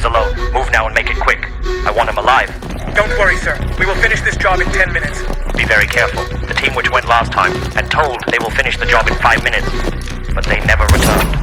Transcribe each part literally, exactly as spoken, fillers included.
alone. Move now and make it quick. I want him alive. Don't worry, sir. We will finish this job in ten minutes. Be very careful. The team which went last time had told they will finish the job in five minutes, but they never returned.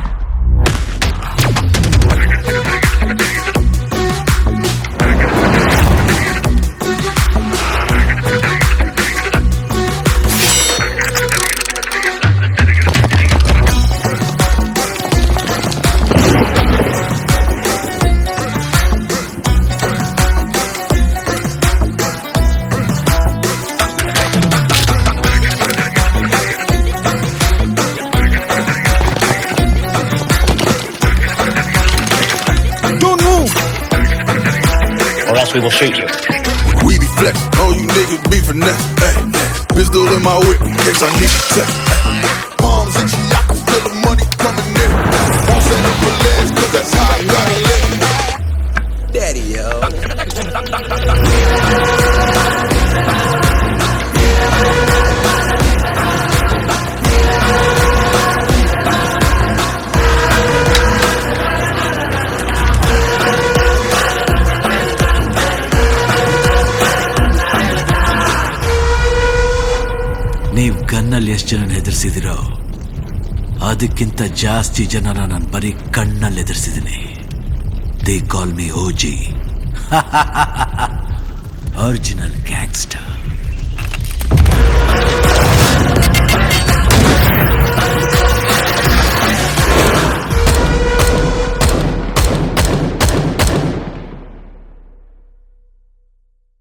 Or else we will shoot you. We be flex, all you niggas be finesse. Ay, pistol in my whip in case I need to test. Ay, palms itchy, I can feel the money coming in. Won't send up your legs, cause that's how I gotta live. Daddy, yo. ನೀವು ಗನ್ನಲ್ಲಿ ಎಷ್ಟು ಜನ ಹೆದರ್ಸಿದಿರೋ ಅದಕ್ಕಿಂತ ಜಾಸ್ತಿ ಜನನ ನಾನು ಬರೀ ಕಣ್ಣಲ್ಲಿ ಎದುರಿಸಿದ್ದೀನಿ. They call me OG, original gangster.